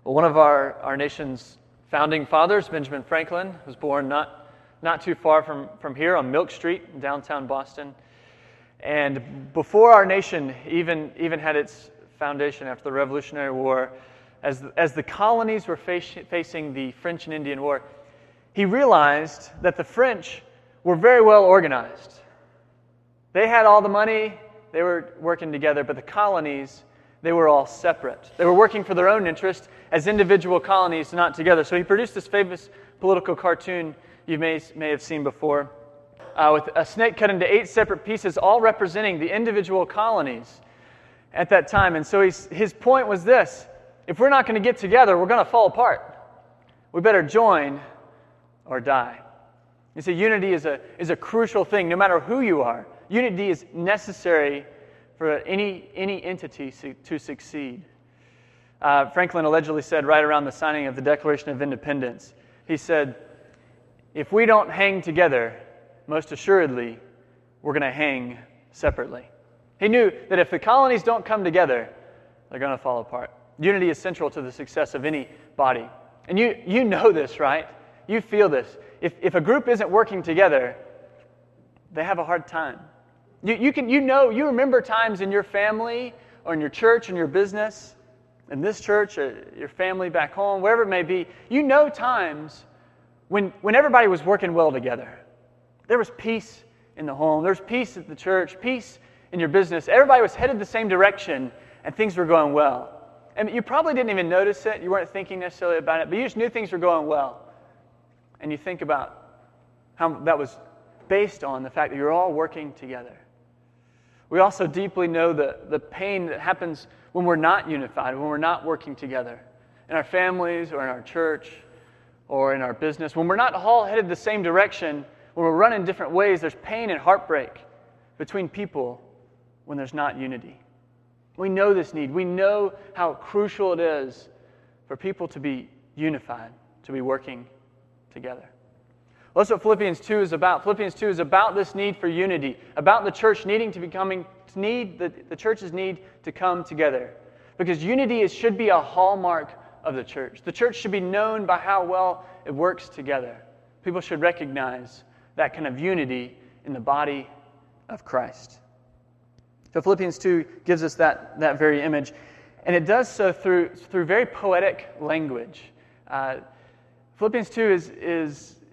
Well, one of our nation's founding fathers, Benjamin Franklin, was born not too far from here on Milk Street in downtown Boston. And before our nation even had its foundation after the Revolutionary War, as the colonies were facing the French and Indian War, he realized that the French were very well organized. They had all the money, they were working together, but the colonies, they were all separate. They were working for their own interest as individual colonies, not together. So he produced this famous political cartoon you may have seen before, with a snake cut into 8 separate pieces, all representing the individual colonies at that time. And so his point was this: if we're not going to get together, we're going to fall apart. We better join or die. You see, unity is a crucial thing, no matter who you are. Unity is necessary for any entity to succeed. Franklin allegedly said right around the signing of the Declaration of Independence, he said, if we don't hang together, most assuredly, we're going to hang separately. He knew that if the colonies don't come together, they're going to fall apart. Unity is central to the success of any body. And you know this, right? You feel this. If a group isn't working together, they have a hard time. You remember times in your family or in your church, in your business, in this church, or your family back home, wherever it may be, you know times when everybody was working well together. There was peace in the home. There was peace at the church, peace in your business. Everybody was headed the same direction, and things were going well. And you probably didn't even notice it. You weren't thinking necessarily about it, but you just knew things were going well. And you think about how that was based on the fact that you're all working together. We also deeply know the pain that happens when we're not unified, when we're not working together in our families or in our church or in our business. When we're not all headed the same direction, when we're running different ways, there's pain and heartbreak between people when there's not unity. We know this need. We know how crucial it is for people to be unified, to be working together. Well, that's what Philippians 2 is about. Philippians 2 is about this need for unity, about the church needing to the church's need to come together. Because unity should be a hallmark of the church. The church should be known by how well it works together. People should recognize that kind of unity in the body of Christ. So Philippians 2 gives us that very image. And it does so through very poetic language. Philippians 2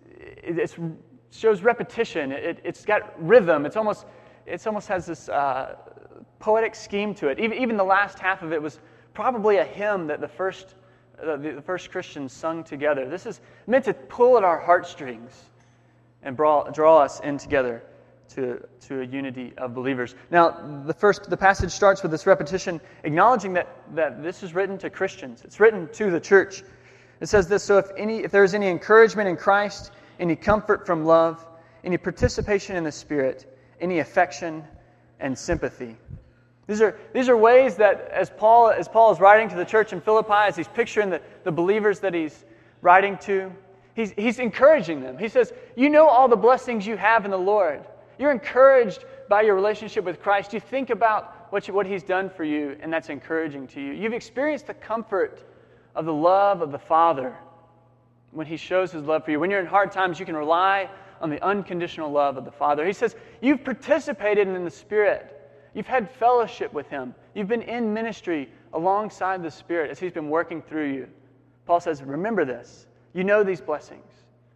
it shows repetition. It's got rhythm. It almost has this poetic scheme to it. Even the last half of it was probably a hymn that the first Christians sung together. This is meant to pull at our heartstrings and draw us in together to a unity of believers. Now, the passage starts with this repetition, acknowledging that this is written to Christians. It's written to the church. It says this: so if there is any encouragement in Christ, any comfort from love, any participation in the Spirit, any affection and sympathy. These are ways that as Paul is writing to the church in Philippi, as he's picturing the believers that he's writing to, he's encouraging them. He says, you know all the blessings you have in the Lord. You're encouraged by your relationship with Christ. You think about what He's done for you, and that's encouraging to you. You've experienced the comfort of the love of the Father when He shows His love for you. When you're in hard times, you can rely on the unconditional love of the Father. He says, you've participated in the Spirit. You've had fellowship with Him. You've been in ministry alongside the Spirit as He's been working through you. Paul says, remember this. You know these blessings.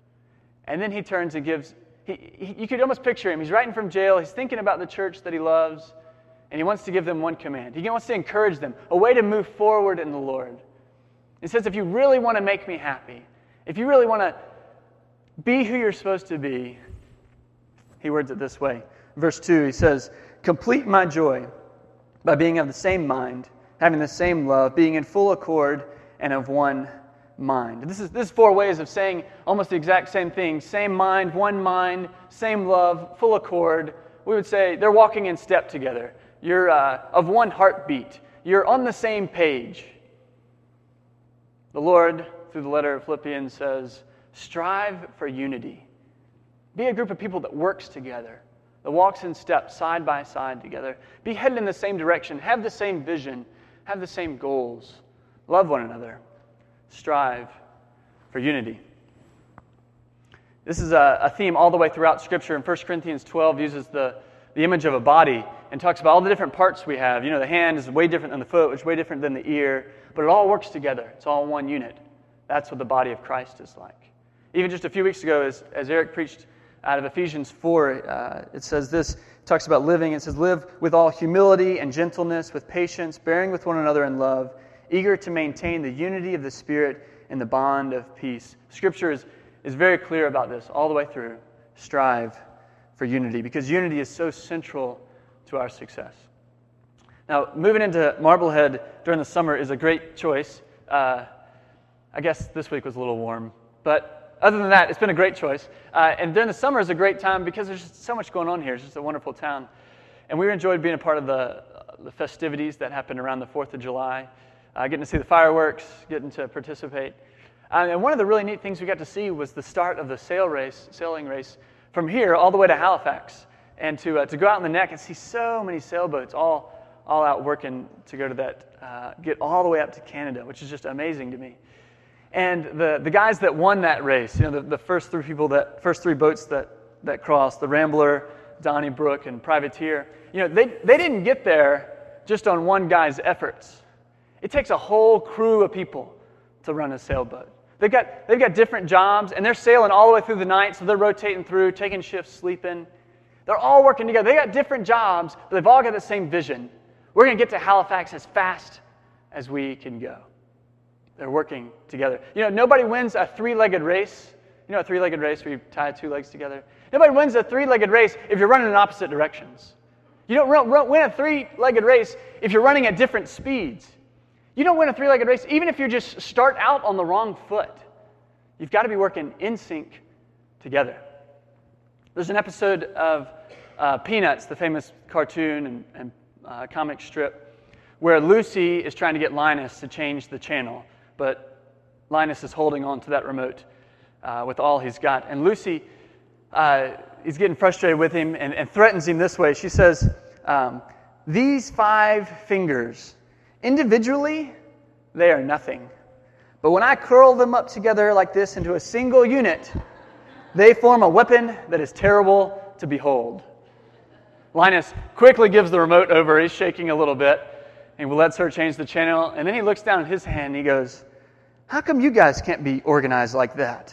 And then he turns and gives... You could almost picture him. He's writing from jail. He's thinking about the church that he loves. And he wants to give them one command. He wants to encourage them, a way to move forward in the Lord. He says, if you really want to make me happy, if you really want to be who you're supposed to be, he words it this way. Verse 2, he says, complete my joy by being of the same mind, having the same love, being in full accord and of one mind. This is 4 ways of saying almost the exact same thing. Same mind, same love, full accord. We would say they're walking in step together. You're of one heartbeat. You're on the same page. The Lord, through the letter of Philippians, says, strive for unity. Be a group of people that works together, that walks in step, side by side together. Be headed in the same direction, have the same vision, have the same goals. Love one another. strive for unity. This is a theme all the way throughout Scripture. In 1 Corinthians 12 uses the image of a body and talks about all the different parts we have. The hand is way different than the foot, which is way different than the ear, but it all works together. It's all one unit. That's what the body of Christ is like. Even just a few weeks ago, as Eric preached out of Ephesians 4, it says this, it talks about living. It says, live with all humility and gentleness, with patience, bearing with one another in love, eager to maintain the unity of the Spirit in the bond of peace. Scripture is very clear about this all the way through. Strive for unity, because unity is so central to our success. Now, moving into Marblehead during the summer is a great choice. I guess this week was a little warm, but other than that, it's been a great choice. And during the summer is a great time because there's just so much going on here. It's just a wonderful town. And we enjoyed being a part of the festivities that happened around the 4th of July, getting to see the fireworks, getting to participate. And one of the really neat things we got to see was the start of the sailing race from here all the way to Halifax. And to go out in the neck and see so many sailboats all out working to go to that, get all the way up to Canada, which is just amazing to me. And the guys that won that race, the first three boats that crossed, the Rambler, Donnybrook, and Privateer, they didn't get there just on one guy's efforts. It takes a whole crew of people to run a sailboat. They've got different jobs, and they're sailing all the way through the night, so they're rotating through, taking shifts, sleeping. They're all working together. They got different jobs, but they've all got the same vision. We're going to get to Halifax as fast as we can go. They're working together. Nobody wins a three-legged race. A three-legged race where you tie two legs together? Nobody wins a three-legged race if you're running in opposite directions. You don't win a three-legged race if you're running at different speeds. You don't win a three-legged race even if you just start out on the wrong foot. You've got to be working in sync together. There's an episode of Peanuts, the famous cartoon and comic strip, where Lucy is trying to get Linus to change the channel, but Linus is holding on to that remote with all he's got. And Lucy is getting frustrated with him and threatens him this way. She says, these 5 fingers, individually, they are nothing. But when I curl them up together like this into a single unit, they form a weapon that is terrible to behold. Linus quickly gives the remote over. He's shaking a little bit and lets her change the channel. And then he looks down at his hand and he goes, how come you guys can't be organized like that?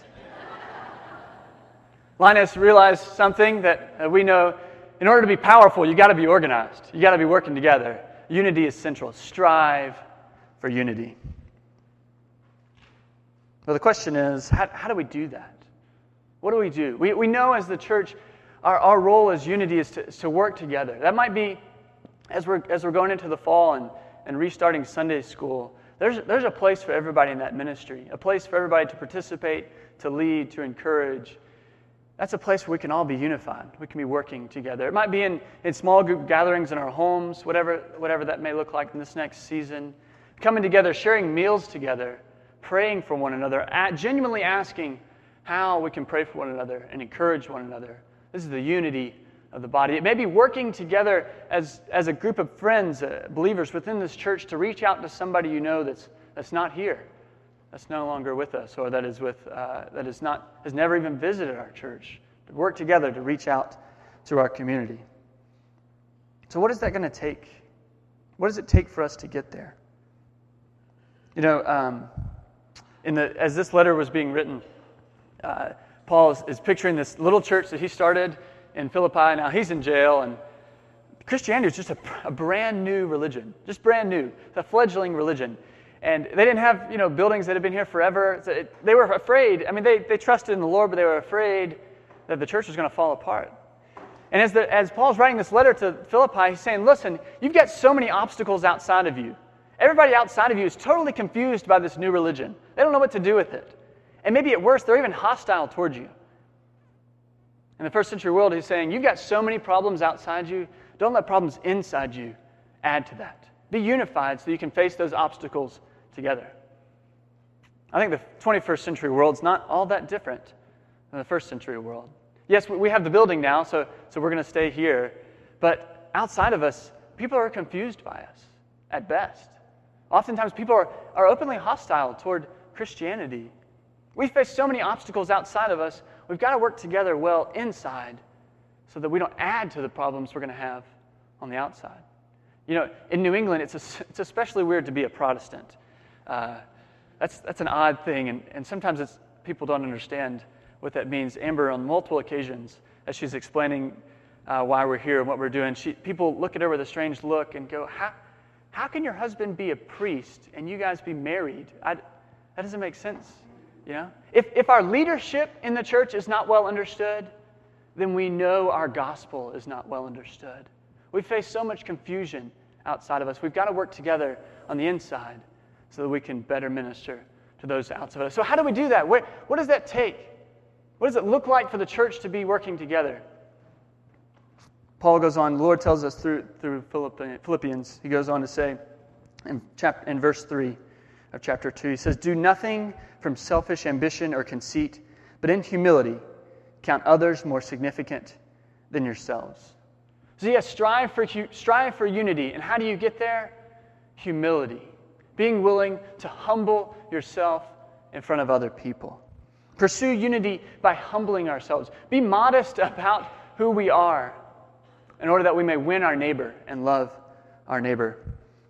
Linus realized something that we know. In order to be powerful, you got to be organized. You got to be working together. Unity is central. Strive for unity. Well, the question is, how do we do that? What do we do? We know as the church, our role as unity is to work together. That might be, as we're going into the fall and restarting Sunday school, there's a place for everybody in that ministry, a place for everybody to participate, to lead, to encourage. That's a place where we can all be unified. We can be working together. It might be in small group gatherings in our homes, whatever that may look like in this next season. Coming together, sharing meals together, praying for one another, genuinely asking how we can pray for one another and encourage one another. This is the unity of the body. It may be working together as a group of friends, believers within this church, to reach out to somebody you know that's not here, that's no longer with us, or that has never even visited our church. To work together to reach out to our community. So what is that going to take? What does it take for us to get there? As this letter was being written, Paul is picturing this little church that he started in Philippi. Now he's in jail, and Christianity is just a brand new religion, just brand new. It's a fledgling religion. And they didn't have, buildings that had been here forever. They were afraid. I mean, they trusted in the Lord, but they were afraid that the church was going to fall apart. And as Paul's writing this letter to Philippi, he's saying, listen, you've got so many obstacles outside of you. Everybody outside of you is totally confused by this new religion. They don't know what to do with it. And maybe at worst, they're even hostile towards you. In the first century world, he's saying, you've got so many problems outside you, don't let problems inside you add to that. Be unified so you can face those obstacles together. I think the 21st century world's not all that different than the first century world. Yes, we have the building now, so we're going to stay here. But outside of us, people are confused by us, at best. Oftentimes, people are openly hostile toward Christianity. We face so many obstacles outside of us. We've got to work together well inside so that we don't add to the problems we're going to have on the outside. In New England, it's especially weird to be a Protestant. That's an odd thing, and sometimes people don't understand what that means. Amber, on multiple occasions, as she's explaining why we're here and what we're doing, people look at her with a strange look and go, how can your husband be a priest and you guys be married? That doesn't make sense. If our leadership in the church is not well understood, then we know our gospel is not well understood. We face so much confusion outside of us. We've got to work together on the inside so that we can better minister to those outside of us. So how do we do that? What does that take? What does it look like for the church to be working together? Paul goes on, the Lord tells us through Philippians, he goes on to say in verse 3 of chapter 2, he says, "Do nothing from selfish ambition or conceit, but in humility count others more significant than yourselves." So yes, strive for unity. And how do you get there? Humility. Being willing to humble yourself in front of other people. Pursue unity by humbling ourselves. Be modest about who we are in order that we may win our neighbor and love our neighbor.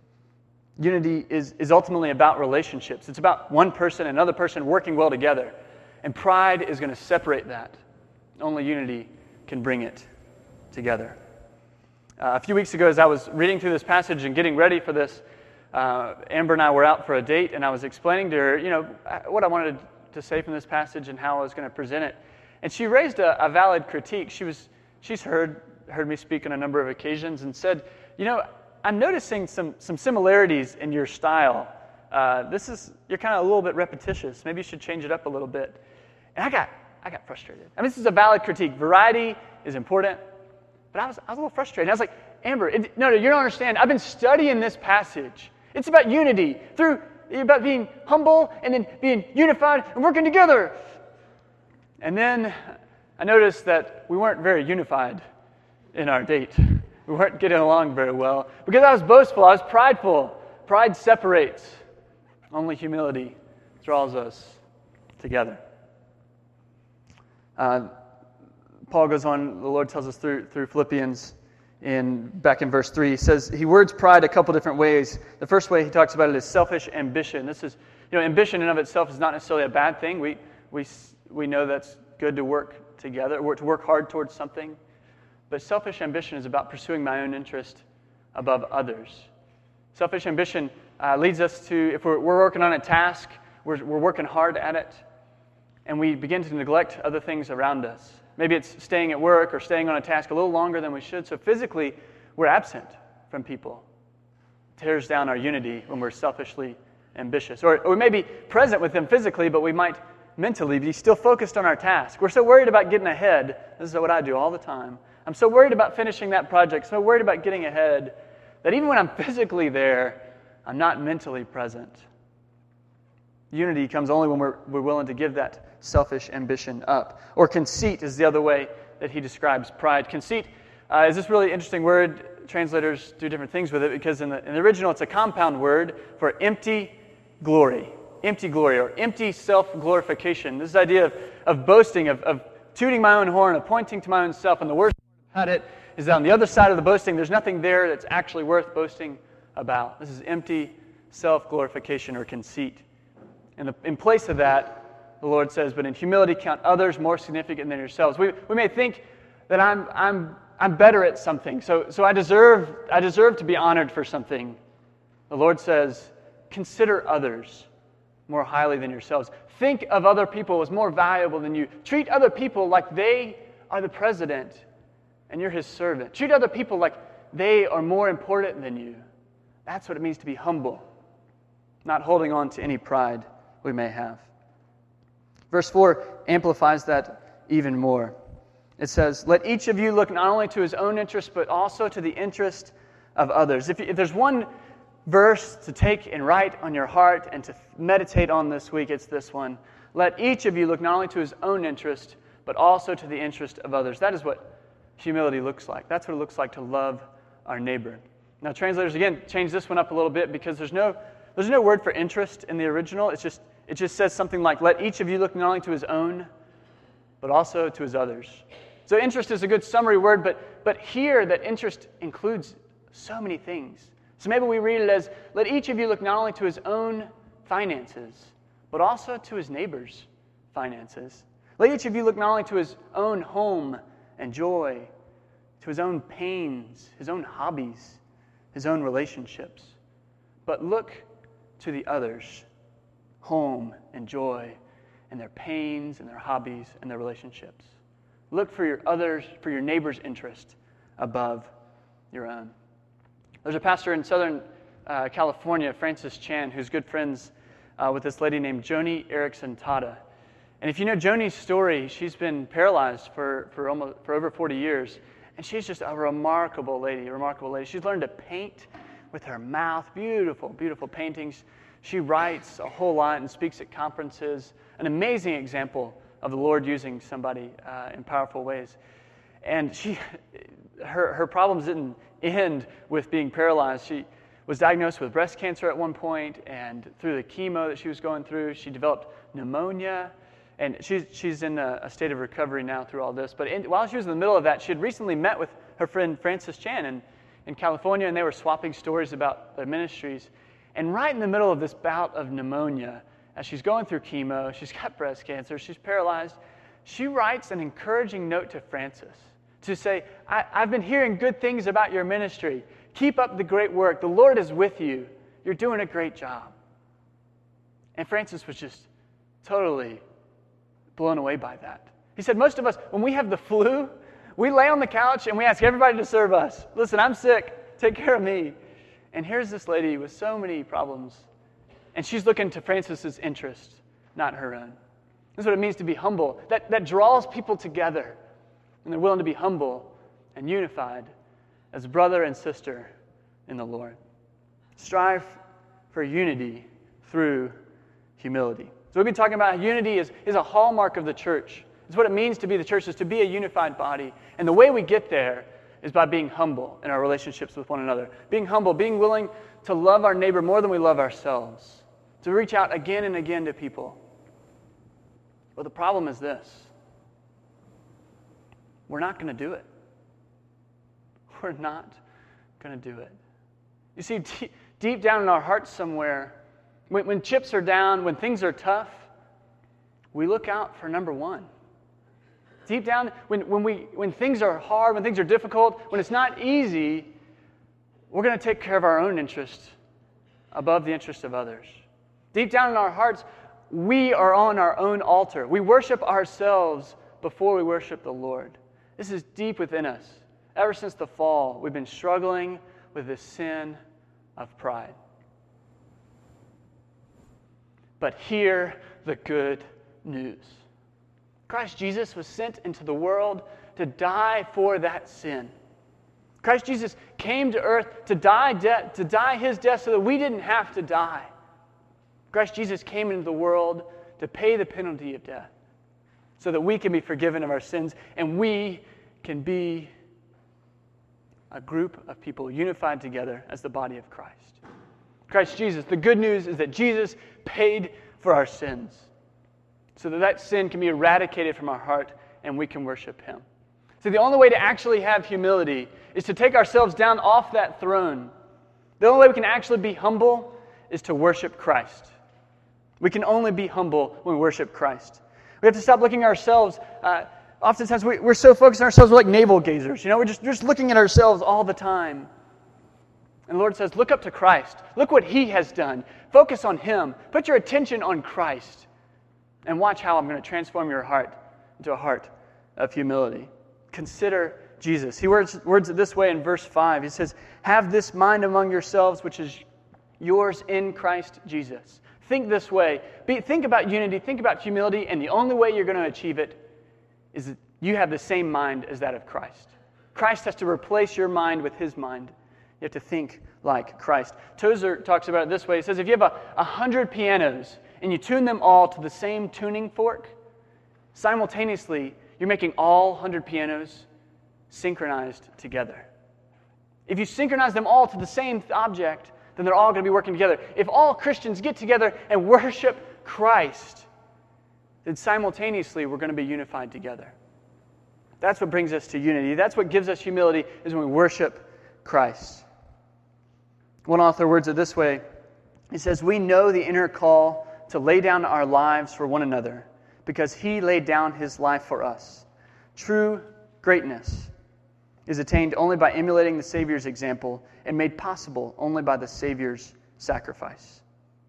Unity is ultimately about relationships. It's about one person and another person working well together. And pride is going to separate that. Only unity can bring it together. A few weeks ago, as I was reading through this passage and getting ready for this, Amber and I were out for a date, and I was explaining to her, what I wanted to say from this passage and how I was going to present it. And she raised a valid critique. She's heard me speak on a number of occasions and said, I'm noticing some similarities in your style. You're kind of a little bit repetitious. Maybe you should change it up a little bit. And I got frustrated. I mean, this is a valid critique. Variety is important, but I was a little frustrated. I was like, Amber, no, you don't understand. I've been studying this passage. It's about unity, about being humble and then being unified and working together. And then I noticed that we weren't very unified in our date. We weren't getting along very well because I was boastful. I was prideful. Pride separates. Only humility draws us together. Paul goes on, the Lord tells us through Philippians, back in verse 3, he says, he words pride a couple different ways. The first way he talks about it is selfish ambition. This is, ambition in and of itself is not necessarily a bad thing. We know that's good to work together, or to work hard towards something. But selfish ambition is about pursuing my own interest above others. Selfish ambition leads us to, if we're working on a task, we're working hard at it, and we begin to neglect other things around us. Maybe it's staying at work or staying on a task a little longer than we should. So physically, we're absent from people. It tears down our unity when we're selfishly ambitious. Or we may be present with them physically, but we might mentally be still focused on our task. We're so worried about getting ahead. This is what I do all the time. I'm so worried about finishing that project, so worried about getting ahead, that even when I'm physically there, I'm not mentally present. Unity comes only when we're willing to give that selfish ambition up. Or conceit is the other way that he describes pride. Conceit is this really interesting word. Translators do different things with it because in the original it's a compound word for empty glory. Empty glory or empty self-glorification. This idea of boasting, of tooting my own horn, of pointing to my own self. And the worst part about it is that on the other side of the boasting, there's nothing there that's actually worth boasting about. This is empty self-glorification or conceit. And in place of that, the Lord says, but in humility count others more significant than yourselves. We may think that I'm better at something, so I deserve to be honored for something. The Lord says, consider others more highly than yourselves. Think of other people as more valuable than you. Treat other people like they are the president and you're his servant. Treat other people like they are more important than you. That's what it means to be humble, not holding on to any pride we may have. Verse 4 amplifies that even more. It says, let each of you look not only to his own interest, but also to the interest of others. If there's one verse to take and write on your heart and to meditate on this week, it's this one. Let each of you look not only to his own interest, but also to the interest of others. That is what humility looks like. That's what it looks like to love our neighbor. Now, translators, again, change this one up a little bit because there's no word for interest in the original. It's It just says something like, let each of you look not only to his own, but also to his others. So interest is a good summary word, but here that interest includes so many things. So maybe we read it as, let each of you look not only to his own finances, but also to his neighbor's finances. Let each of you look not only to his own home and joy, to his own pains, his own hobbies, his own relationships, but look to the others' home and joy and their pains and their hobbies and their relationships. Look for your neighbor's interest above your own. There's a pastor in Southern California, Francis Chan, who's good friends with this lady named Joni Eareckson Tada. And if you know Joni's story, she's been paralyzed for over 40 years. And she's just a remarkable lady. She's learned to paint with her mouth. Beautiful, beautiful paintings. She writes a whole lot and speaks at conferences. An amazing example of the Lord using somebody in powerful ways. And her problems didn't end with being paralyzed. She was diagnosed with breast cancer at one point, and through the chemo that she was going through, she developed pneumonia. And she's in a state of recovery now through all this. But while she was in the middle of that, she had recently met with her friend Francis Chan in California, and they were swapping stories about their ministries. And right in the middle of this bout of pneumonia, as she's going through chemo, she's got breast cancer, she's paralyzed, she writes an encouraging note to Francis to say, I've been hearing good things about your ministry. Keep up the great work. The Lord is with you. You're doing a great job. And Francis was just totally blown away by that. He said, most of us, when we have the flu, we lay on the couch and we ask everybody to serve us. Listen, I'm sick. Take care of me. And here's this lady with so many problems, and she's looking to Francis's interest, not her own. This is what it means to be humble. That draws people together, and they're willing to be humble and unified as brother and sister in the Lord. Strive for unity through humility. So we've been talking about how unity is a hallmark of the church. It's what it means to be the church, is to be a unified body. And the way we get there is by being humble in our relationships with one another. Being humble, being willing to love our neighbor more than we love ourselves. To reach out again and again to people. But the problem is this. We're not going to do it. We're not going to do it. You see, deep down in our hearts somewhere, when chips are down, when things are tough, we look out for number one. Deep down, when things are hard, when things are difficult, when it's not easy, we're going to take care of our own interest above the interest of others. Deep down in our hearts, we are on our own altar. We worship ourselves before we worship the Lord. This is deep within us. Ever since the fall, we've been struggling with this sin of pride. But hear the good news. Christ Jesus was sent into the world to die for that sin. Christ Jesus came to earth to die his death so that we didn't have to die. Christ Jesus came into the world to pay the penalty of death so that we can be forgiven of our sins and we can be a group of people unified together as the body of Christ. Christ Jesus, the good news is that Jesus paid for our sins so that sin can be eradicated from our heart and we can worship Him. So the only way to actually have humility is to take ourselves down off that throne. The only way we can actually be humble is to worship Christ. We can only be humble when we worship Christ. We have to stop looking at ourselves. Oftentimes we're so focused on ourselves, we're like navel gazers. We're just looking at ourselves all the time. And the Lord says, look up to Christ. Look what He has done. Focus on Him. Put your attention on Christ. And watch how I'm going to transform your heart into a heart of humility. Consider Jesus. He words it this way in verse 5. He says, have this mind among yourselves, which is yours in Christ Jesus. Think this way. Think about unity. Think about humility. And the only way you're going to achieve it is that you have the same mind as that of Christ. Christ has to replace your mind with His mind. You have to think like Christ. Tozer talks about it this way. He says, if you have 100 pianos and you tune them all to the same tuning fork, simultaneously, you're making all 100 pianos synchronized together. If you synchronize them all to the same object, then they're all going to be working together. If all Christians get together and worship Christ, then simultaneously we're going to be unified together. That's what brings us to unity. That's what gives us humility, is when we worship Christ. One author words it this way. He says, "We know the inner call to lay down our lives for one another because He laid down His life for us. True greatness is attained only by emulating the Savior's example and made possible only by the Savior's sacrifice."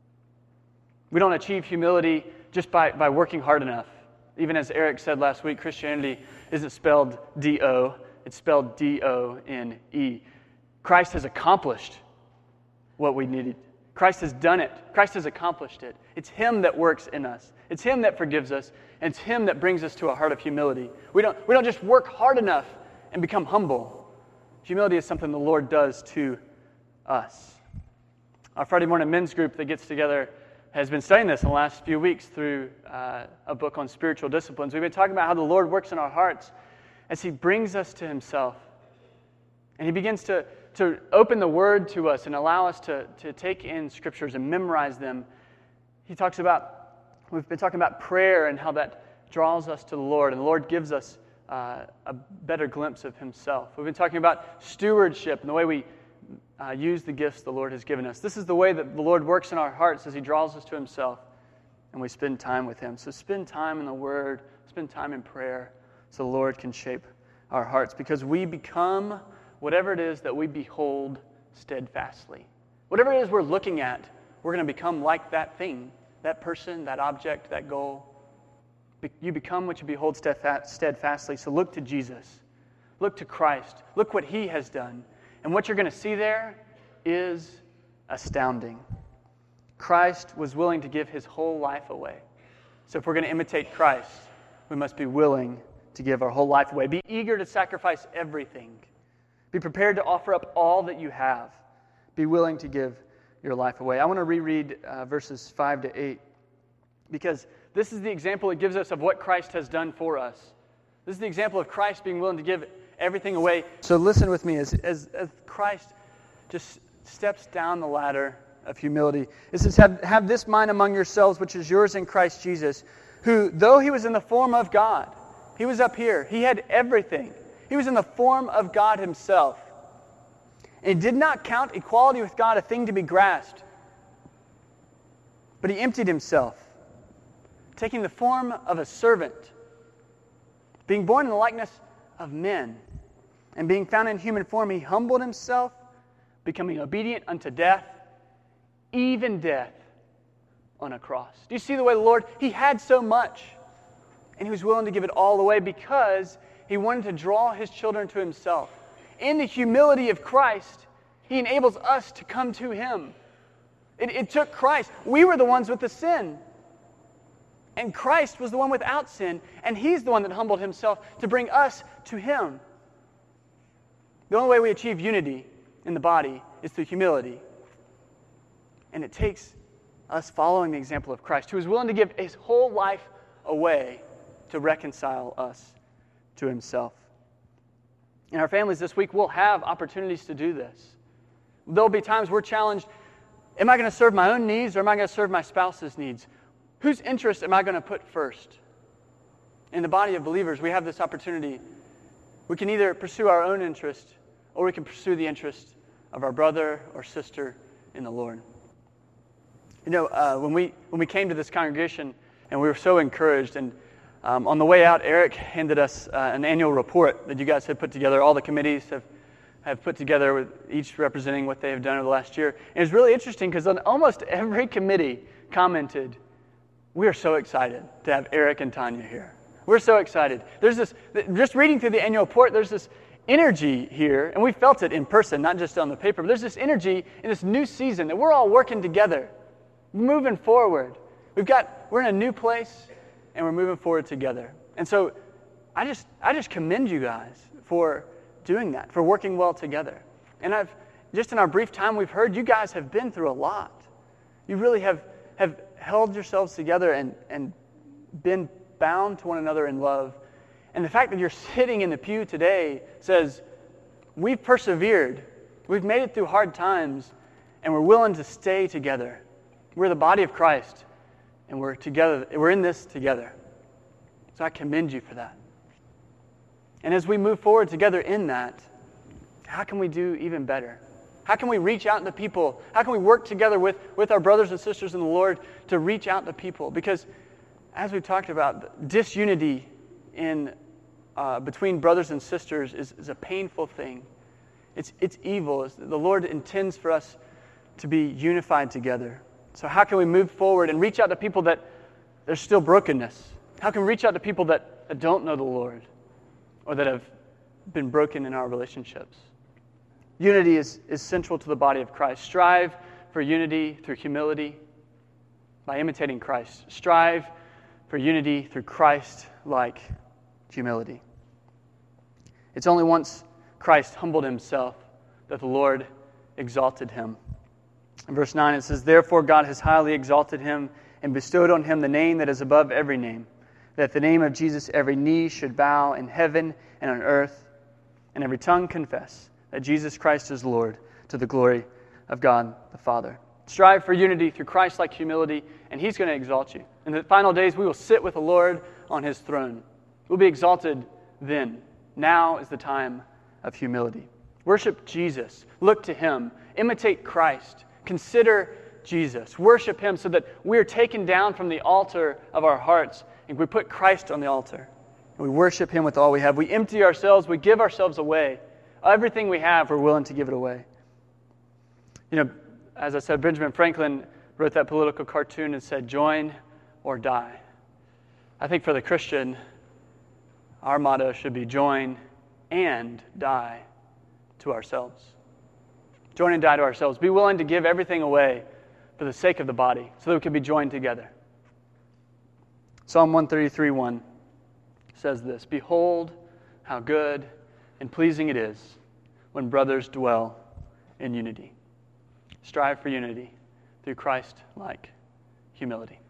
We don't achieve humility just by working hard enough. Even as Eric said last week, Christianity isn't spelled D-O, it's spelled D-O-N-E. Christ has accomplished what we needed. Christ has done it. Christ has accomplished it. It's Him that works in us. It's Him that forgives us. And it's Him that brings us to a heart of humility. We don't just work hard enough and become humble. Humility is something the Lord does to us. Our Friday morning men's group that gets together has been studying this in the last few weeks through a book on spiritual disciplines. We've been talking about how the Lord works in our hearts as He brings us to Himself. And He begins to open the Word to us and allow us to take in Scriptures and memorize them. We've been talking about prayer and how that draws us to the Lord, and the Lord gives us a better glimpse of Himself. We've been talking about stewardship and the way we use the gifts the Lord has given us. This is the way that the Lord works in our hearts as He draws us to Himself, and we spend time with Him. So spend time in the Word, spend time in prayer, so the Lord can shape our hearts, because we become whatever it is that we behold steadfastly. Whatever it is we're looking at, we're going to become like that thing, that person, that object, that goal. You become what you behold steadfastly. So look to Jesus. Look to Christ. Look what He has done. And what you're going to see there is astounding. Christ was willing to give His whole life away. So if we're going to imitate Christ, we must be willing to give our whole life away. Be eager to sacrifice everything. Be prepared to offer up all that you have. Be willing to give your life away. I want to reread verses 5 to 8, because this is the example it gives us of what Christ has done for us. This is the example of Christ being willing to give everything away. So listen with me as Christ just steps down the ladder of humility. It says, have this mind among yourselves, which is yours in Christ Jesus, who, though He was in the form of God, He was up here, He had everything. He was in the form of God Himself. And He did not count equality with God a thing to be grasped, but He emptied Himself, taking the form of a servant, being born in the likeness of men, and being found in human form, He humbled Himself, becoming obedient unto death, even death on a cross. Do you see the way the Lord, He had so much, and He was willing to give it all away because He wanted to draw His children to Himself. In the humility of Christ, He enables us to come to Him. It took Christ. We were the ones with the sin. And Christ was the one without sin, and He's the one that humbled Himself to bring us to Him. The only way we achieve unity in the body is through humility. And it takes us following the example of Christ, who is willing to give His whole life away to reconcile us to Himself. In our families this week, we'll have opportunities to do this. There'll be times we're challenged, am I going to serve my own needs or am I going to serve my spouse's needs? Whose interest am I going to put first? In the body of believers, we have this opportunity. We can either pursue our own interest or we can pursue the interest of our brother or sister in the Lord. You know, when we came to this congregation and we were so encouraged, and on the way out, Eric handed us an annual report that you guys had put together. All the committees have put together, with each representing what they have done over the last year. And it's really interesting because on almost every committee commented, we are so excited to have Eric and Tanya here. We're so excited. There's this, just reading through the annual report, there's this energy here, and we felt it in person, not just on the paper, but there's this energy in this new season that we're all working together, moving forward. We're in a new place, and we're moving forward together. And so I just commend you guys for doing that, for working well together. And just in our brief time we've heard, you guys have been through a lot. You really have held yourselves together and been bound to one another in love. And the fact that you're sitting in the pew today says, we've persevered, we've made it through hard times, and we're willing to stay together. We're the body of Christ, And we're together. We're in this together. So I commend you for that. And as we move forward together in that, how can we do even better? How can we reach out to people? How can we work together with our brothers and sisters in the Lord to reach out to people? Because as we've talked about, disunity between brothers and sisters is a painful thing. It's evil. The Lord intends for us to be unified together. So how can we move forward and reach out to people that there's still brokenness? How can we reach out to people that don't know the Lord or that have been broken in our relationships? Unity is central to the body of Christ. Strive for unity through humility by imitating Christ. Strive for unity through Christ-like humility. It's only once Christ humbled himself that the Lord exalted him. In verse 9 it says, "Therefore God has highly exalted him and bestowed on him the name that is above every name, that at the name of Jesus every knee should bow in heaven and on earth, and every tongue confess that Jesus Christ is Lord, to the glory of God the Father." Strive for unity through Christ-like humility, and he's going to exalt you. In the final days, we will sit with the Lord on his throne. We'll be exalted then. Now is the time of humility. Worship Jesus. Look to him. Imitate Christ. Consider Jesus. Worship him so that we are taken down from the altar of our hearts and we put Christ on the altar. And we worship him with all we have. We empty ourselves. We give ourselves away. Everything we have, we're willing to give it away. You know, as I said, Benjamin Franklin wrote that political cartoon and said, "Join or die." I think for the Christian, our motto should be join and die to ourselves. Join and die to ourselves. Be willing to give everything away for the sake of the body so that we can be joined together. Psalm 133:1 says this, "Behold how good and pleasing it is when brothers dwell in unity." Strive for unity through Christ-like humility.